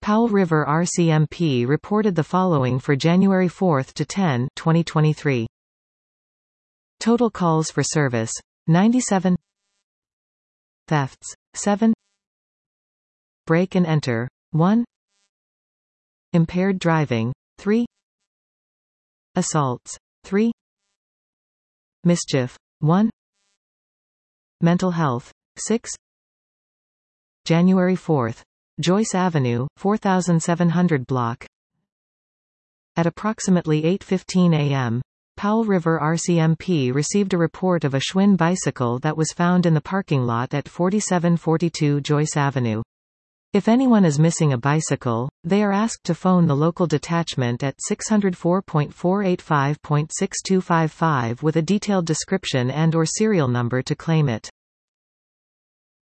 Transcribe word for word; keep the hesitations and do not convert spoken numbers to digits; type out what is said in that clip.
Powell River R C M P reported the following for January fourth to tenth, twenty twenty-three. Total calls for service, ninety-seven. Thefts, seven. Break and enter, one. Impaired driving, three. Assaults, three. Mischief, one. Mental health, six. January fourth. Joyce Avenue, four thousand seven hundred block. At approximately eight fifteen a m, Powell River R C M P received a report of a Schwinn bicycle that was found in the parking lot at forty-seven forty-two Joyce Avenue. If anyone is missing a bicycle, they are asked to phone the local detachment at six oh four, four eight five, six two five five with a detailed description and or serial number to claim it.